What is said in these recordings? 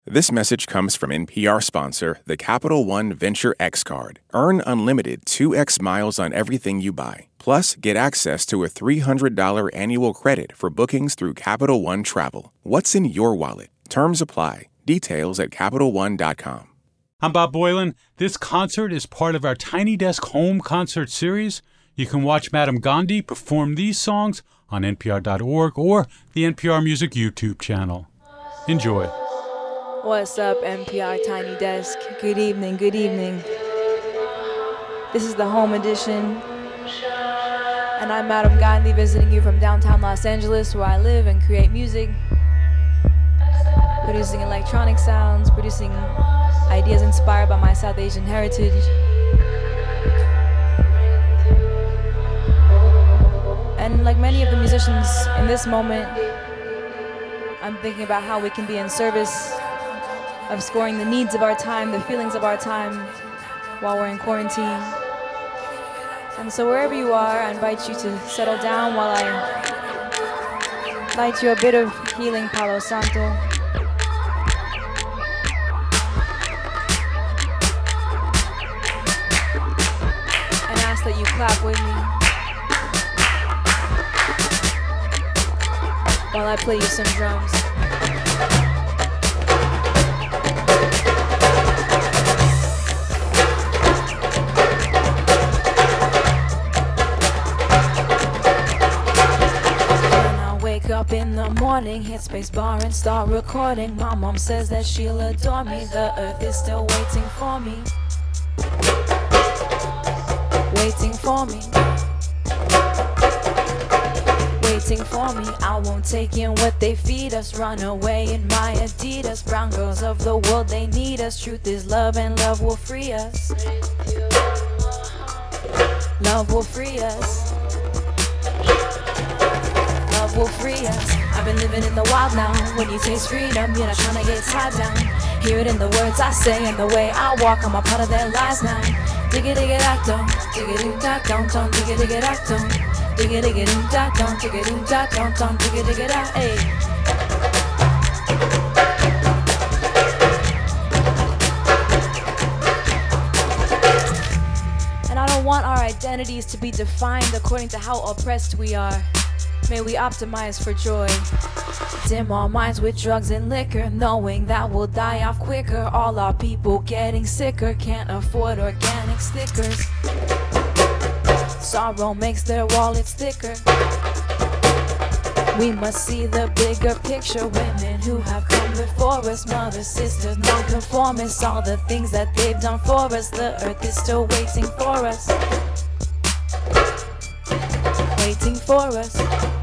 This message comes from NPR sponsor, the Capital One Venture X Card. Earn unlimited 2x miles on everything you buy. Plus, get access to a $300 annual credit for bookings through Capital One Travel. What's in your wallet? Terms apply. Details at CapitalOne.com. I'm Bob Boilen. This concert is part of our Tiny Desk Home Concert Series. You can watch Madam Gandhi perform these songs on NPR.org or the NPR Music YouTube channel. Enjoy. What's up, NPR Tiny Desk? Good evening, good evening. This is the home edition, and I'm Madam Gandhi visiting you from downtown Los Angeles, where I live and create music, producing electronic sounds, producing ideas inspired by my South Asian heritage. And like many of the musicians in this moment, I'm thinking about how we can be in service of scoring the needs of our time, the feelings of our time while we're in quarantine. And so wherever you are, I invite you to settle down while I light you a bit of healing Palo Santo. And ask that you clap with me while I play you some drums. Up in the morning, hit space bar and start recording. My mom says that she'll adore me. The earth is still waiting for me. Waiting for me. Waiting for me. I won't take in what they feed us. Run away in my Adidas. Brown girls of the world, they need us. Truth is love and love will free us. Love will free us. Will free us. I've been living in the wild now. When you taste freedom, you're not trying to get tied down. Hear it in the words I say and the way I walk. I'm a part of their lives now. Digga digga da dum, digga doo da dum dum, digga digga da dum, digga digga doo da dum, digga doo da dum dum, digga digga da ay. And I don't want our identities to be defined according to how oppressed we are. May we optimize for joy. Dim our minds with drugs and liquor, knowing that we'll die off quicker. All our people getting sicker, can't afford organic stickers. Sorrow makes their wallets thicker. We must see the bigger picture. Women who have come before us, mothers, sisters, non-conformists, all the things that they've done for us. The earth is still waiting for us. Waiting for us.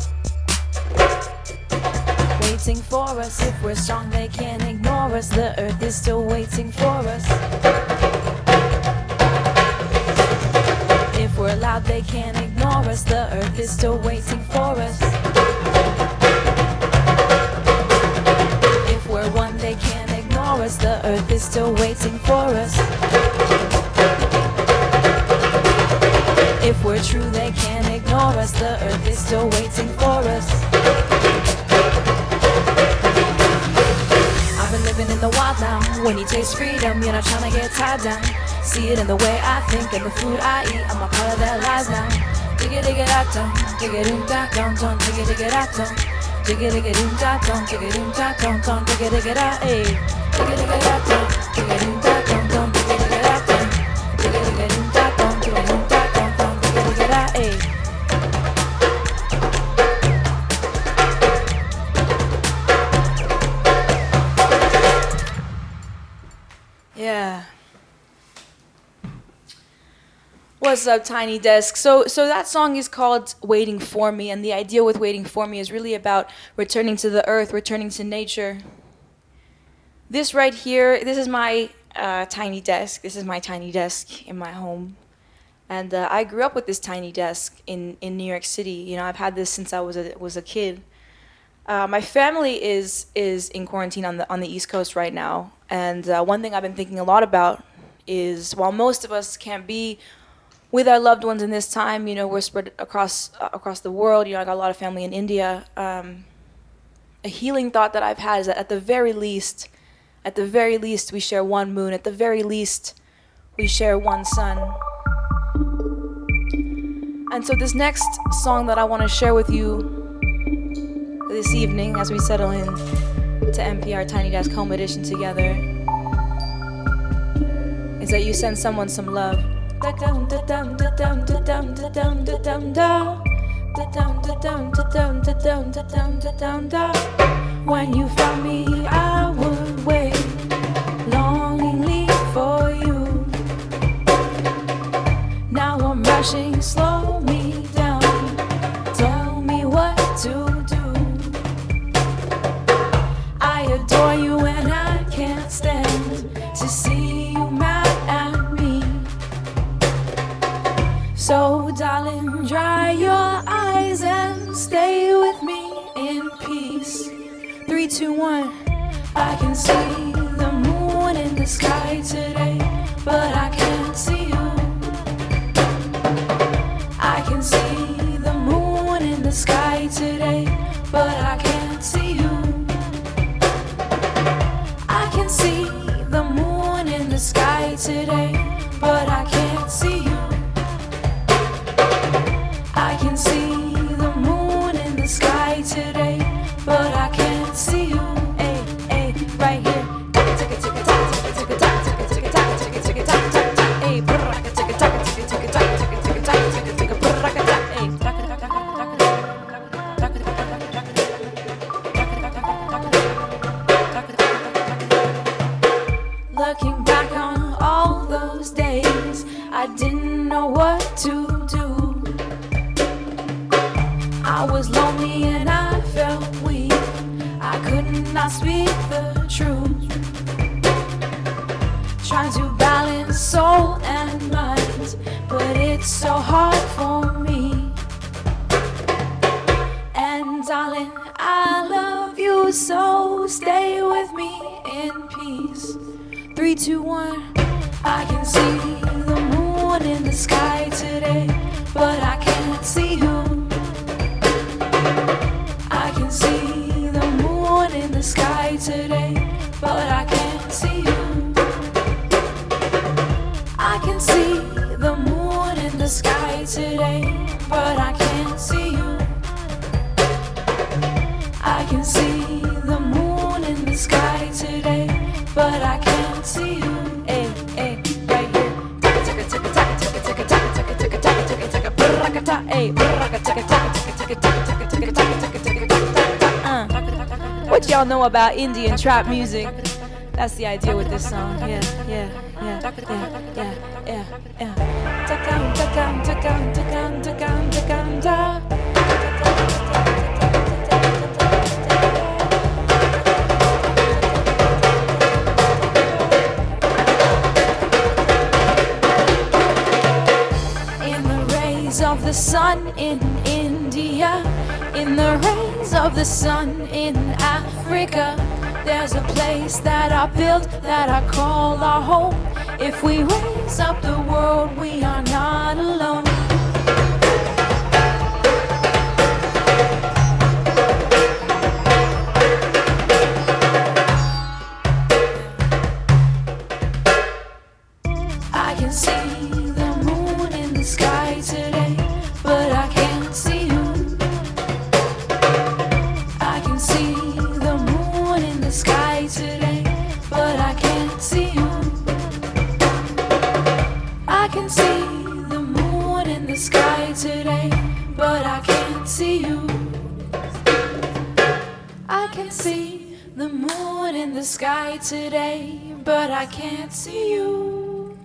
Waiting for us. If we're strong, they can't ignore us. The earth is still waiting for us. If we're loud, they can't ignore us. The earth is still waiting for us. If we're one, they can't ignore us. The earth is still waiting for us. If we're true, they can't ignore us. The earth is still waiting for us. I've been living in the wild now. When you taste freedom, you're not trying to get tied down. See it in the way I think and the food I eat. I'm a part of their lives now. Digga digga da dum, digga doo da dum dum, digga digga da dum, digga digga doo da dum, digga doo da dum dum, digga digga da ay, digga digga da dum, digga doo da dum dum, digga digga da dum, digga digga doo da dum, digga doo da dum dum, digga digga da ay. Yeah. What's up, Tiny Desk? So that song is called Waiting For Me, and the idea with Waiting For Me is really about returning to the earth, returning to nature. This right here, this is my tiny desk. This is my tiny desk in my home. And I grew up with this tiny desk in New York City. You know, I've had this since I was a kid. My family is in quarantine on the East Coast right now, and one thing I've been thinking a lot about is while most of us can't be with our loved ones in this time, you know, we're spread across the world. You know, I got a lot of family in India. A healing thought that I've had is that at the very least, At the very least, we share one moon. At the very least, we share one sun. And so this next song that I want to share with you this evening as we settle in to NPR Tiny Desk Home Edition together is that you send someone some love. When you found me, I would wait longingly for you. Now I'm rushing, slow me down, tell me what to do. I adore you and I can't stand to see you mad at me. So darling, dry your eyes and stay with me in peace. 3, 2, 1. I can see the moon in the sky today, but I can't see you. I can see the moon in the sky today, but I can't see you. I can see the moon in the sky today, but I can't see you. I can see the moon in the sky today, but I can't see you. Hey, hey, right here. Looking back on all those days, I didn't know what to do. I was lonely and I felt weak. I could not speak the truth. Trying to balance soul and mind, but it's so hard for me. And darling, I love you, so stay with me in peace. 3, 2, 1. I can see the moon in the sky today, but I can't see you. I can see the moon in the sky today, but I can't see you. I can see the moon in the sky today, but I can't see you. I can see the moon in the sky today, but I can't see you. Hey, hey, right here. What y'all know about Indian trap music? That's the idea with this song. Yeah, yeah, yeah, yeah, yeah, yeah, yeah. Of the sun in India, in the rays of the sun in Africa, there's a place that I built that I call our home. If we raise up the world, we are not alone. I can see the moon in the sky today, but I can't see you. I can see the moon in the sky today, but I can't see you. I can see the moon in the sky today, but I can't see you. I can see the moon in the sky today, but I can't see you.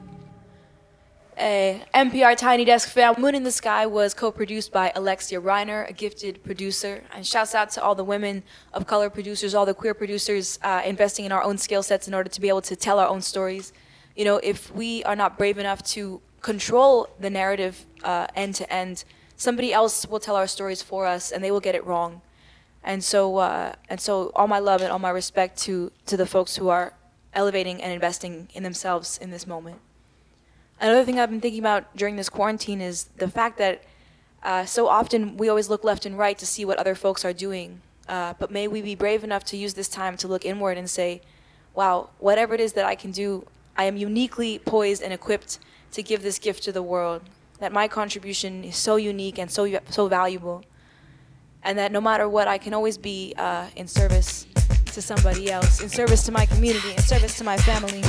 NPR Tiny Desk fam. Moon in the Sky was co-produced by Alexia Reiner, a gifted producer. And shouts out to all the women of color producers, all the queer producers investing in our own skill sets in order to be able to tell our own stories. You know, if we are not brave enough to control the narrative end to end, somebody else will tell our stories for us and they will get it wrong. And so all my love and all my respect to the folks who are elevating and investing in themselves in this moment. Another thing I've been thinking about during this quarantine is the fact that so often we always look left and right to see what other folks are doing. But may we be brave enough to use this time to look inward and say, wow, whatever it is that I can do, I am uniquely poised and equipped to give this gift to the world. That my contribution is so unique and so valuable. And that no matter what, I can always be in service to somebody else, in service to my community, in service to my family.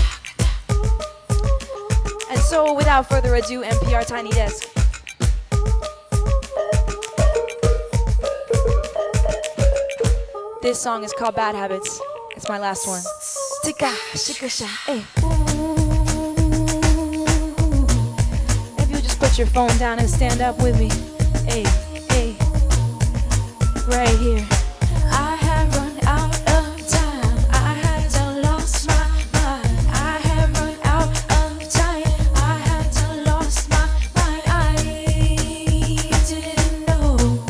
And so, without further ado, NPR Tiny Desk. This song is called Bad Habits. It's my last one. If you just put your phone down and stand up with me. Hey, hey, right here. I have run out of time. I had to lost my mind. I have run out of time. I had to lost my mind. I didn't know.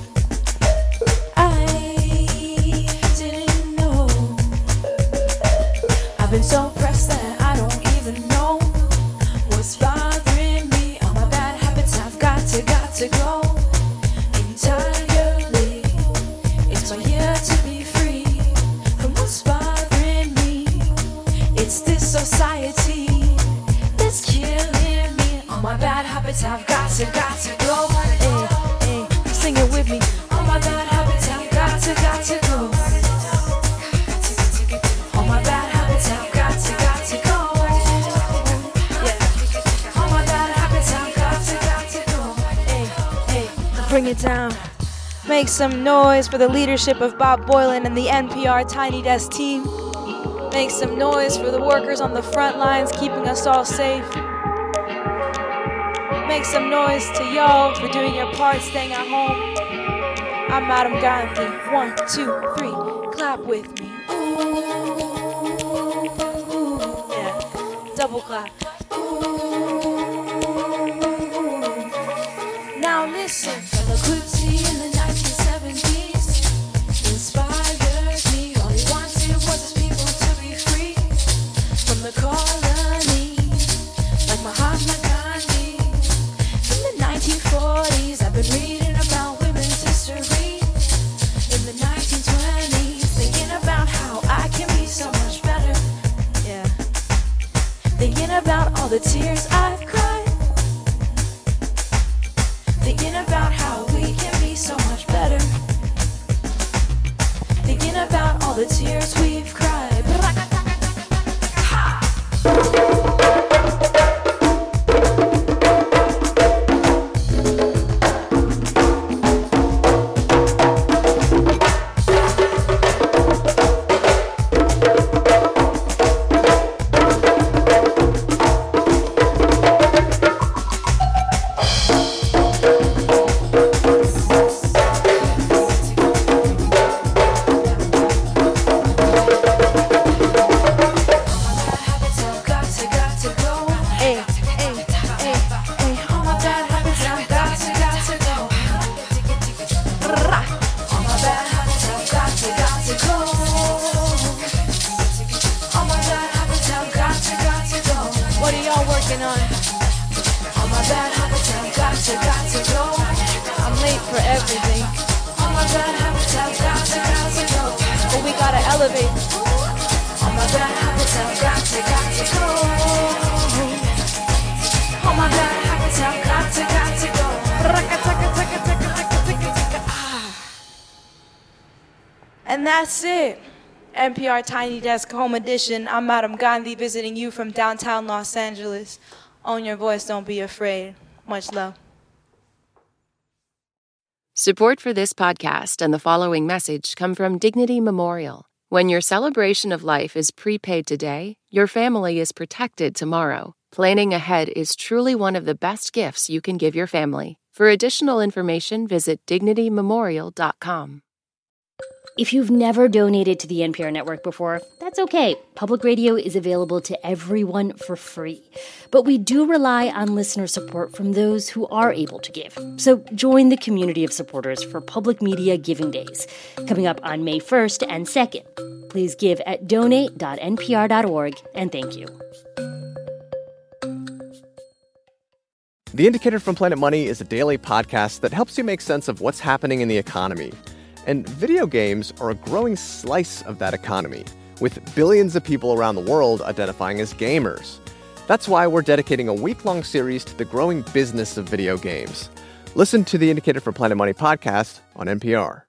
I've been so pressed that I don't even know what's bothering me. All my bad habits, I've got to go entirely. It's my year to be free from what's bothering me. It's this society that's killing me. All my bad habits, I've got to go. Hey, hey, sing it with me. All my bad habits, I've got to go. All my bad habits, I've got to go. Yeah. All my bad habits, I've got to go. Hey, hey, bring it down. Make some noise for the leadership of Bob Boilen and the NPR Tiny Desk team. Make some noise for the workers on the front lines keeping us all safe. Make some noise to y'all for doing your part, staying at home. I'm Madam Gandhi. 1, 2, 3. Clap with me. Yeah, double clap. Now listen, from the Quipsy in the 1970s inspired me. All he wanted was his people to be free from the colony, like Mahatma Gandhi. In the 1940s, I've been reading about women's history. In the 1920s, thinking about how I can be so much better. Yeah, thinking about all the tears I've cried. Thinking about how we can be so much better. Thinking about all the tears we've cried. What are y'all working on? All my bad habits, I've got to go. I'm late for everything. All my bad habits, I've got to go. But we gotta elevate. All my bad habits, I've got to go. All my bad habits, I've got to go. And that's it. NPR Tiny Desk Home Edition. I'm Madam Gandhi visiting you from downtown Los Angeles. Own your voice, don't be afraid. Much love. Support for this podcast and the following message come from Dignity Memorial. When your celebration of life is prepaid today, your family is protected tomorrow. Planning ahead is truly one of the best gifts you can give your family. For additional information, visit dignitymemorial.com. If you've never donated to the NPR network before, that's okay. Public radio is available to everyone for free. But we do rely on listener support from those who are able to give. So join the community of supporters for Public Media Giving Days, coming up on May 1st and 2nd. Please give at donate.npr.org, and thank you. The Indicator from Planet Money is a daily podcast that helps you make sense of what's happening in the economy. And video games are a growing slice of that economy. with billions of people around the world identifying as gamers. That's why we're dedicating a week-long series to the growing business of video games. Listen to the Indicator from Planet Money podcast on NPR.